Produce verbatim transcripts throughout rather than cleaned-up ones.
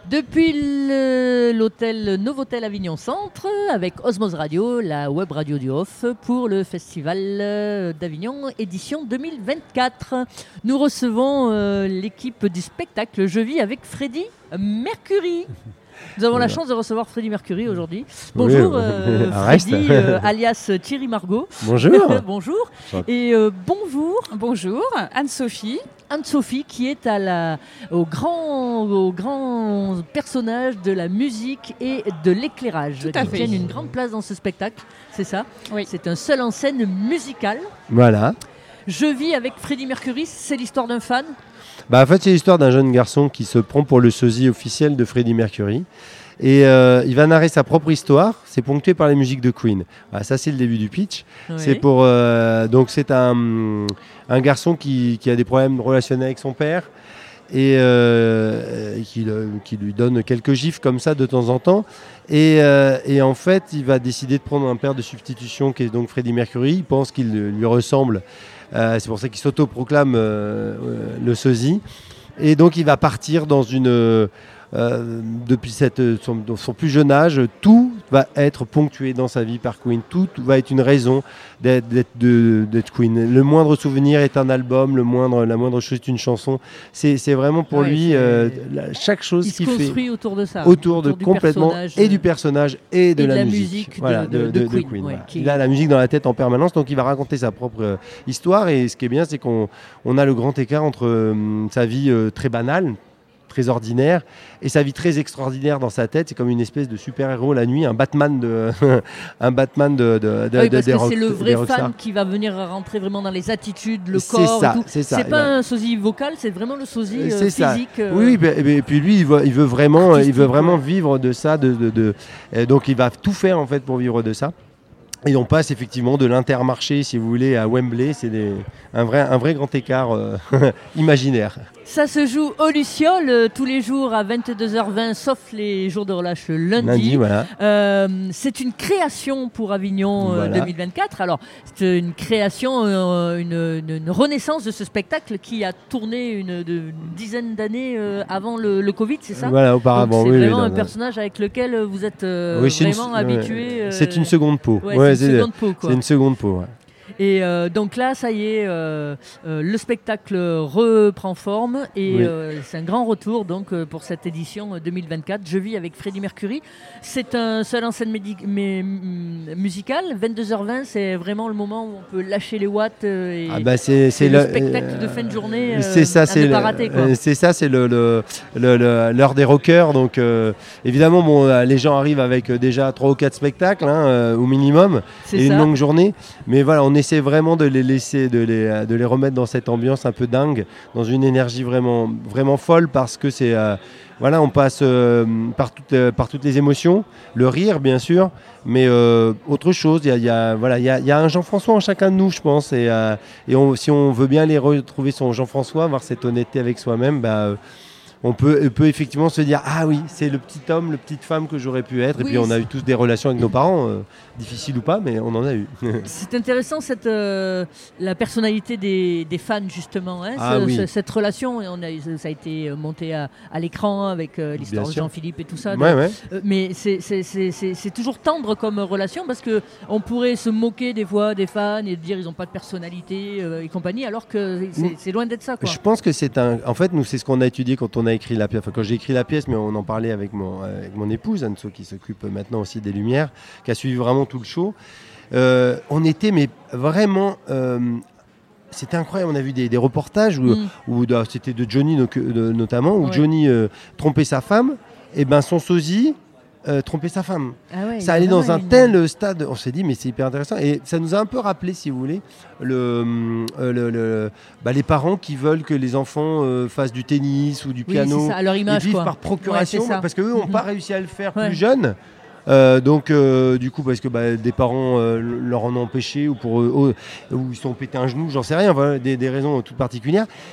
Depuis le- l'hôtel Novotel Avignon Centre, avec Osmose Radio, la web radio du Off, pour le Festival euh, d'Avignon, édition deux mille vingt-quatre. Nous recevons euh, l'équipe du spectacle Je vis avec Freddie Mercury. Nous avons la chance de recevoir Freddie Mercury aujourd'hui. Bonjour Oui, euh, reste. Freddie, euh, alias Thierry Margot. Bonjour. Bonjour. Et euh, bonjour Bonjour, Anne-Sophie. Anne-Sophie qui est à la, au, grand, au grand personnage de la musique et de l'éclairage. Tout à qui fait. tiennent une grande place dans ce spectacle, c'est ça? Oui. C'est un seul en scène musical. Voilà. Je vis avec Freddie Mercury, c'est l'histoire d'un fan. Bah, en fait, c'est l'histoire d'un jeune garçon qui se prend pour le sosie officiel de Freddie Mercury. Et euh, il va narrer sa propre histoire. C'est ponctué par les musiques de Queen. Voilà, ça, c'est le début du pitch. Oui. C'est pour euh, donc c'est un, un garçon qui, qui a des problèmes relationnels avec son père et, euh, et qui, le- qui lui donne quelques gifles comme ça de temps en temps. Et, euh, et en fait, il va décider de prendre un père de substitution qui est donc Freddie Mercury. Il pense qu'il lui ressemble. Euh, c'est pour ça qu'il s'autoproclame euh, euh, le sosie. Et donc, il va partir dans une. euh, euh, depuis cette, son, son plus jeune âge, tout va être ponctué dans sa vie par Queen. Tout va être une raison d'être, d'être, de- d'être Queen. Le moindre souvenir est un album, le moindre, la moindre chose est une chanson. C'est, c'est vraiment pour Ouais, lui c'est- euh, la- chaque chose Il se qu'il fait construit autour de ça. autour de du complètement personnage, et euh, du personnage et de, et la, de la musique, musique de- voilà, de- de Queen, ouais, voilà. qui- Il a la musique dans la tête en permanence, donc il va raconter sa propre euh, histoire. Et ce qui est bien, c'est qu'on on a le grand écart entre euh, sa vie euh, très banale, très ordinaire, et sa vie très extraordinaire dans sa tête. C'est comme une espèce de super-héros la nuit, un Batman de un Batman de, de, de- Ah oui, de- parce des que rock- c'est le des vrai rockstars. fan qui va venir rentrer vraiment dans les attitudes, le C'est corps ça, et tout. c'est ça. C'est Il pas va- un sosie vocal, c'est vraiment le sosie euh, C'est ça. physique. euh, Oui, oui, et, puis- et puis lui, il veut, il veut vraiment, il Artistique, veut vraiment ouais. vivre de ça, de, de, de- et donc il va tout faire en fait pour vivre de ça. Et on passe effectivement de l'Intermarché, si vous voulez, à Wembley. C'est des- un vrai, un vrai grand écart euh, imaginaire. Ça se joue au Luciole euh, tous les jours à vingt-deux heures vingt, sauf les jours de relâche le lundi. Lundi, voilà. Euh, c'est une création pour Avignon euh, Voilà. deux mille vingt-quatre. Alors, c'est une création, euh, une, une- une renaissance de ce spectacle qui a tourné une, de- une dizaine d'années euh, avant le, le Covid, c'est ça? Voilà, Donc, auparavant. c'est oui, oui, vraiment non, un non. personnage avec lequel vous êtes euh, Oui, c'est une- vraiment ouais. habitué. euh, C'est une seconde peau. Ouais, Ouais, c'est une seconde peau, quoi. c'est une seconde peau. ouais. Et euh, donc là, ça y est, euh, euh, le spectacle reprend forme et Oui. euh, c'est un grand retour donc euh, pour cette édition euh, deux mille vingt-quatre. Je vis avec Freddie Mercury. C'est un seul en scène médi- mais, mm, musical. vingt-deux heures vingt, c'est vraiment le moment où on peut lâcher les watts euh, et Ah bah c'est, c'est c'est le le spectacle de fin de journée. euh, c'est ça, à c'est ne le- pas rater, quoi. euh, c'est ça, c'est le, le- le- le- l'heure des rockers. Donc euh, évidemment, bon, euh, les gens arrivent avec euh, déjà trois ou quatre spectacles hein, euh, au minimum C'est et une ça. longue journée. Mais voilà, on essaie vraiment de les laisser, de les, euh, de les remettre dans cette ambiance un peu dingue, dans une énergie vraiment, vraiment folle parce que c'est euh, voilà, on passe euh, par, toutes, euh, par toutes les émotions, le rire bien sûr, mais euh, autre chose. Il y a, il y a- voilà, il y a, il y a un Jean-François en chacun de nous, je pense, et, euh, et on- si on veut bien les retrouver son Jean-François, avoir cette honnêteté avec soi-même, bah, euh, on peut, on peut effectivement se dire ah oui, c'est le petit homme, le petite femme que j'aurais pu être. Et Oui, puis on a c'est- eu tous des relations avec nos parents, euh, difficiles ou pas, mais on en a eu. C'est intéressant cette, euh, la personnalité des, des fans justement, hein, Ah ce- oui. ce- cette relation. Et on a, ça a été monté à, à l'écran avec euh, l'histoire Bien de sûr. Jean-Philippe et tout ça. de- Ouais, ouais. Euh, mais c'est- c'est c'est- c'est- c'est toujours tendre comme relation parce que on pourrait se moquer des fois des fans et dire ils n'ont pas de personnalité euh, et compagnie, alors que c'est Mm. c'est loin d'être ça, quoi. Je pense que c'est un. En fait, nous, c'est ce qu'on a étudié quand on a écrit la pièce. Enfin, quand j'ai écrit la pièce, mais on en parlait avec mon, avec mon épouse, Anso, qui s'occupe maintenant aussi des lumières, qui a suivi vraiment tout le show. Euh, on était, mais vraiment. euh, C'était incroyable, on a vu des, des reportages où, Mm. où de- c'était de Johnny no- de- notamment, où Ouais. Johnny euh, trompait sa femme, et ben son sosie euh, trompait sa femme. Ah ouais, il y Ça a allait dans vraiment un une- tel stade, on s'est dit mais c'est hyper intéressant et ça nous a un peu rappelé si vous voulez le, hum, euh, le- le- bah, les parents qui veulent que les enfants euh, fassent du tennis ou du Oui, piano, c'est ça, à leur ils image, vivent quoi. par procuration Ouais, c'est ça. parce qu'eux n'ont Mhm. pas réussi à le faire Ouais. plus jeunes. Euh, donc euh, du coup parce que bah, des parents euh, leur en ont empêché ou pour eux, ou ils sont pété un genou, j'en sais rien, voilà, des, des raisons toutes particulières.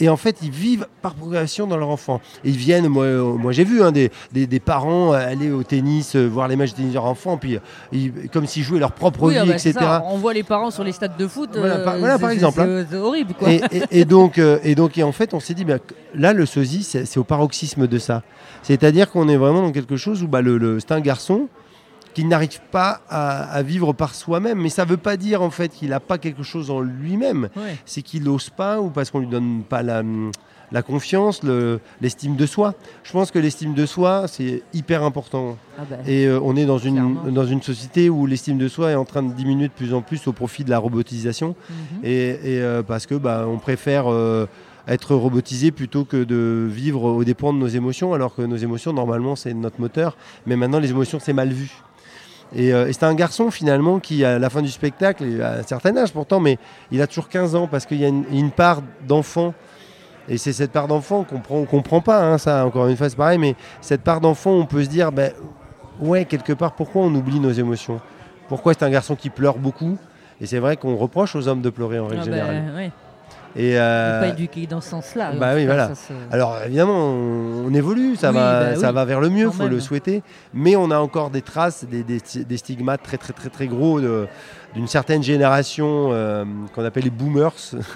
Et en fait, ils vivent par progression dans leur enfant. Et ils viennent, moi, euh, moi j'ai vu hein, des, des, des parents aller au tennis, euh, voir les matchs de tennis de leur enfant, puis ils, comme s'ils jouaient leur propre oui, vie, ah bah, et cetera. Ça, on voit les parents sur les stades de foot. Voilà, euh, par, voilà, par c'est, exemple. C'est, hein. c'est horrible, quoi. Et, et, et, donc, euh, et donc, et en fait, on s'est dit, bah, là, le sosie, c'est, c'est au paroxysme de ça. C'est-à-dire qu'on est vraiment dans quelque chose où bah, le, le, c'est un garçon qui n'arrive pas à, à vivre par soi-même. Mais ça ne veut pas dire en fait qu'il n'a pas quelque chose en lui-même. Ouais. C'est qu'il n'ose pas ou parce qu'on ne lui donne pas la, la confiance, le, l'estime de soi. Je pense que l'estime de soi, c'est hyper important. Ah bah, Et euh, on est dans une, clairement. dans une société où l'estime de soi est en train de diminuer de plus en plus au profit de la robotisation. Mhm. Et, et euh, parce que bah, on préfère... Euh, être robotisé plutôt que de vivre aux dépens de nos émotions, alors que nos émotions, normalement, c'est notre moteur. Mais maintenant, les émotions, c'est mal vu. Et, euh, et c'est un garçon, finalement, qui, à la fin du spectacle, il a un certain âge pourtant, mais il a toujours quinze ans, parce qu'il y a une, une part d'enfant. Et c'est cette part d'enfant qu'on ne comprend pas, hein, ça, encore une fois, c'est pareil, mais cette part d'enfant, on peut se dire, ben, ouais, quelque part, pourquoi on oublie nos émotions ? Pourquoi c'est un garçon qui pleure beaucoup ? Et c'est vrai qu'on reproche aux hommes de pleurer en règle Ah générale. bah, ouais. Et euh, pas éduqué dans ce sens-là. Bah oui, cas, voilà. Ça, se... Alors évidemment, on, on évolue, ça, oui, va, bah, ça oui, va vers le mieux, il faut même. le souhaiter. Mais on a encore des traces, des, des, des stigmates très très très très gros de, d'une certaine génération euh, qu'on appelle les boomers.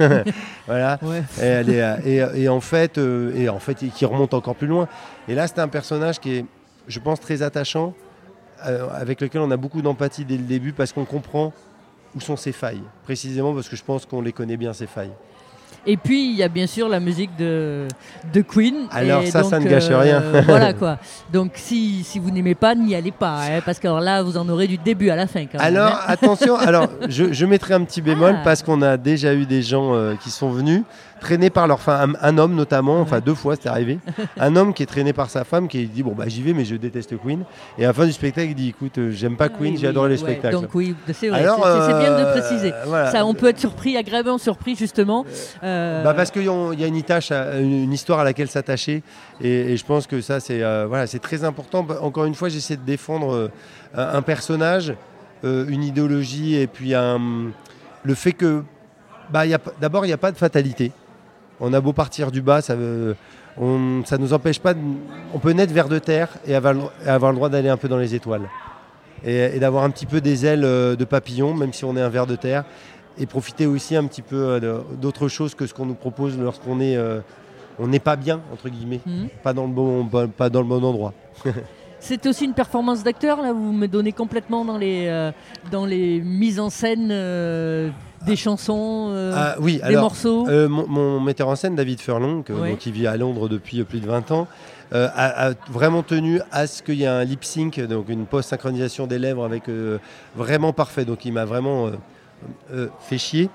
Voilà. Ouais. Et, elle est, et, et en fait, euh, et en fait, qui remonte encore plus loin. Et là, c'est un personnage qui est, je pense, très attachant, euh, avec lequel on a beaucoup d'empathie dès le début parce qu'on comprend où sont ses failles. Précisément parce que je pense qu'on les connaît bien, ses failles. Et puis, il y a bien sûr la musique de, de Queen. Alors et ça, donc, ça ne gâche euh, rien. Voilà quoi. Donc, si, si vous n'aimez pas, n'y allez pas. Hein, parce que alors là, vous en aurez du début à la fin quand même. Alors, hein. attention, alors, je, je mettrai un petit bémol Ah. parce qu'on a déjà eu des gens euh, qui sont venus traînés par leur femme, un, un homme notamment, enfin Ouais. deux fois c'est arrivé, un homme qui est traîné par sa femme qui dit bon bah j'y vais mais je déteste Queen et à la fin du spectacle il dit écoute euh, j'aime pas Queen, Oui, j'ai oui, adoré les ouais. spectacles. Donc oui, c'est vrai, Alors, c'est, c'est bien de euh, préciser. voilà. Ça, on peut être surpris, agréablement surpris justement. Euh, Bah parce qu'il y a une, tâche à- une, une histoire à laquelle s'attacher et, et je pense que ça c'est euh, voilà, c'est très important. Bah, encore une fois j'essaie de défendre euh, un, un personnage, euh, une idéologie et puis un, le fait que bah, y a, d'abord il n'y a pas de fatalité. On a beau partir du bas, ça ne nous empêche pas, de, on peut naître vers de terre et avoir, et avoir le droit d'aller un peu dans les étoiles et, et d'avoir un petit peu des ailes de papillon même si on est un ver de terre et profiter aussi un petit peu de, d'autres choses que ce qu'on nous propose lorsqu'on est, euh, on n'est pas bien entre guillemets, Mhm. pas dans le bon, pas dans le bon endroit. C'est aussi une performance d'acteur, là, vous me donnez complètement dans les, euh, dans les mises en scène euh, des chansons, euh, Ah, oui, des alors, morceaux. euh, mon, mon metteur en scène, David Furlong, que- Ouais. donc, qui vit à Londres depuis plus de vingt ans, euh, a, a vraiment tenu à ce qu'il y ait un lip sync, donc une post-synchronisation des lèvres avec euh, vraiment parfait. Donc il m'a vraiment euh, euh, fait chier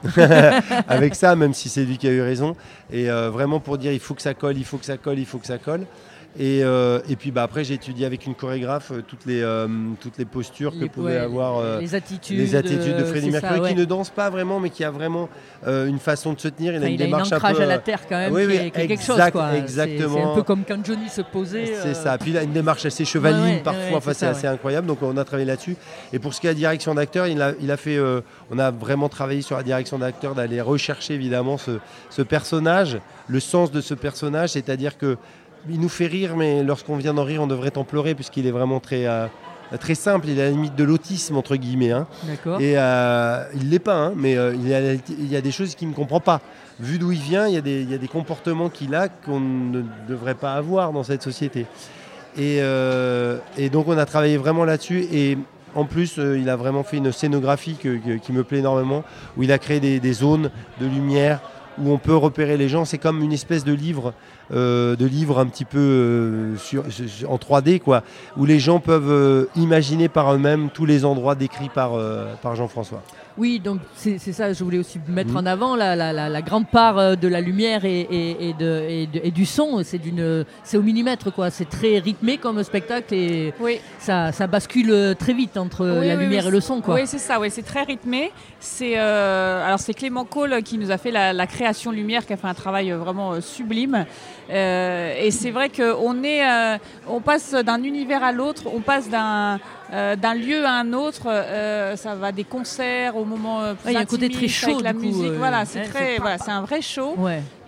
avec ça, même si c'est lui qui a eu raison. Et euh, vraiment pour dire il faut que ça colle, il faut que ça colle, il faut que ça colle. Et, euh, et puis bah, après j'ai étudié avec une chorégraphe euh, toutes, les, euh, toutes les postures que Les- pouvaient ouais, avoir euh, les attitudes, les attitudes de euh, Freddie c'est Mercury ça, ouais. qui ne danse pas vraiment mais qui a vraiment euh, une façon de se tenir. Il Enfin, a une il a un démarche un ancrage peu, à la euh, terre quand même, oui, qui, oui, est, qui est quelque exact, chose. Quoi. C'est- exactement. C'est, un peu comme quand Johnny se posait. C'est euh, ça. Puis il a une démarche assez chevaline Ouais, ouais, parfois. ouais, Enfin, c'est c'est ça, assez ouais. incroyable. Donc on a travaillé là-dessus. Et pour ce qui est de la direction d'acteur, il a, il a fait. euh, on a vraiment travaillé sur la direction d'acteur, d'aller rechercher évidemment ce, ce personnage, le sens de ce personnage, c'est-à-dire que il nous fait rire, mais lorsqu'on vient d'en rire, on devrait en pleurer puisqu'il est vraiment très euh, très simple. Il est à la limite de l'autisme entre guillemets. Hein. D'accord. Et euh, il l'est pas, hein, mais euh, il, y a, il y a des choses qu'il ne comprend pas. Vu d'où il vient, il y a des, il y a des comportements qu'il a qu'on ne devrait pas avoir dans cette société. Et, euh, et donc on a travaillé vraiment là-dessus. Et en plus, euh, il a vraiment fait une scénographie que, que- qui me plaît énormément, où il a créé des, des zones de lumière où on peut repérer les gens. C'est comme une espèce de livre, euh, de livre un petit peu euh, sur, sur- en trois D, quoi, où les gens peuvent euh, imaginer par eux-mêmes tous les endroits décrits par, euh, par Jean-François. Oui, donc c'est, c'est ça, je voulais aussi mettre Mhm. en avant la, la, la, la grande part euh, de la lumière et, et, et, de, et, de- et du son. C'est, d'une, c'est au millimètre, quoi. C'est très rythmé comme spectacle et Oui. ça, ça bascule très vite entre Oui, la oui, lumière oui, et le son, quoi. Oui, c'est ça, oui, c'est très rythmé. C'est, euh, alors c'est Clément Cole qui nous a fait la, la création lumière, qui a fait un travail euh, vraiment euh, sublime. Euh, et c'est vrai qu'on est, euh, on passe d'un univers à l'autre, on passe d'un, euh, d'un lieu à un autre. Euh, ça va des concerts au moment euh, plus Ouais, il y a un côté intimiste très chaud, avec la du coup, musique. euh, voilà, c'est ouais, très, c'est- voilà, c'est un vrai show. Ouais.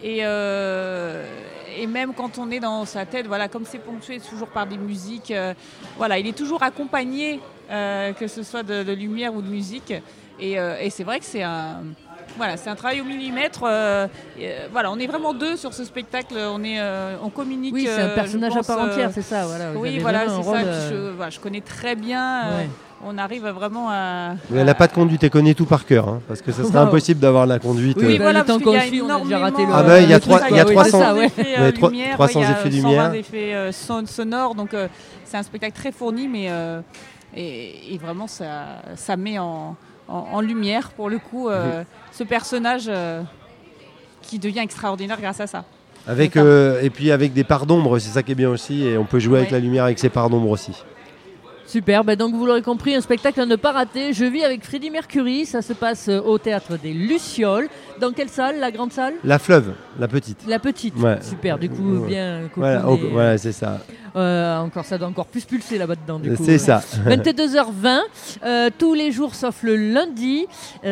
Et, euh, et même quand on est dans sa tête, voilà, comme c'est ponctué toujours par des musiques, euh, voilà, il est toujours accompagné, euh, que ce soit de, de lumière ou de musique. Et, euh, et c'est vrai que c'est un, voilà, c'est un travail au millimètre. Euh, euh, voilà, on est vraiment deux sur ce spectacle. On, est, euh, on communique. Oui, c'est un personnage euh, pense, à part entière, euh, c'est ça. Voilà, oui, voilà, c'est rôle, ça. euh... Je, voilà, je connais très bien. Euh, ouais. On arrive vraiment à. Mais elle n'a pas de conduite, elle connaît tout par cœur, hein, parce que ça serait Wow. impossible d'avoir la conduite. Oui, euh... Oui, bah, voilà, le temps parce qu'il y qu'on a suit, on a déjà énormément. raté le. Ah bah, il y a le trois- truc, il y a quoi, trois oui, cents c'est ça, ouais. effets, Ouais, euh, trois- lumière, trois cents il y a effets cent lumière. vingt effets euh, son- sonores, donc euh, c'est un spectacle très fourni, mais euh, et, et vraiment ça, ça met en, en, en lumière pour le coup euh, Mhm. ce personnage euh, qui devient extraordinaire grâce à ça. Avec, euh, et puis avec des parts d'ombre, c'est ça qui est bien aussi, et on peut jouer Ouais. avec la lumière avec ses parts d'ombre aussi. Super, bah donc vous l'aurez compris, un spectacle à ne pas rater. Je vis avec Freddie Mercury, ça se passe euh, au théâtre des Lucioles. Dans quelle salle? La grande salle? La fleuve, la petite. La petite. Ouais. Super, du coup Ouais. bien Voilà, cocooné, oh, euh, voilà, c'est ça. euh, encore ça doit encore plus pulser là-bas dedans du coup. C'est ça. vingt-deux heures vingt, euh, tous les jours sauf le lundi.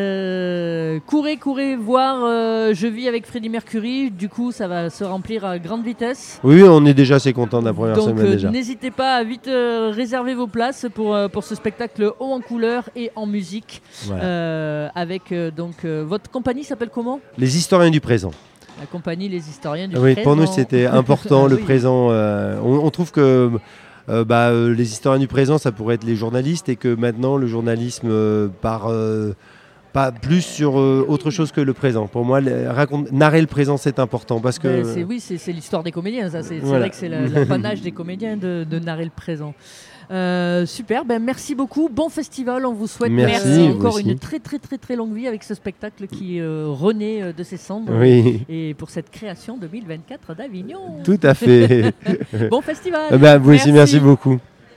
Euh, courez, courez voir euh, Je vis avec Freddie Mercury. Du coup, ça va se remplir à grande vitesse. Oui, on est déjà assez content de la première Donc semaine euh, déjà. n'hésitez pas à vite euh, réserver vos places pour, euh, pour ce spectacle haut en couleur et en musique. Voilà. Euh, avec euh, donc euh, votre compagnie s'appelle comment? Les historiens du présent. La compagnie Les Historiens du Oui, Présent. pour nous c'était important, Ah le oui. présent. euh, on, on trouve que euh, bah, euh, les historiens du présent, ça pourrait être les journalistes, et que maintenant le journalisme euh, part euh, pas plus sur euh, autre chose que le présent. Pour moi, les- raconte- narrer le présent, c'est important parce que. Ben, c'est- oui, c'est c'est l'histoire des comédiens, ça. C'est c'est Voilà. vrai que c'est la- l'apanage des comédiens de, de narrer le présent. Euh, super, ben merci beaucoup. Bon festival, on vous souhaite Merci, euh, vous encore aussi. une très très très très longue vie avec ce spectacle qui euh, renaît euh, de ses cendres. Oui, Et pour cette création deux mille vingt-quatre d'Avignon. tout à fait. Bon festival. Eh ben, vous aussi, Merci. merci beaucoup.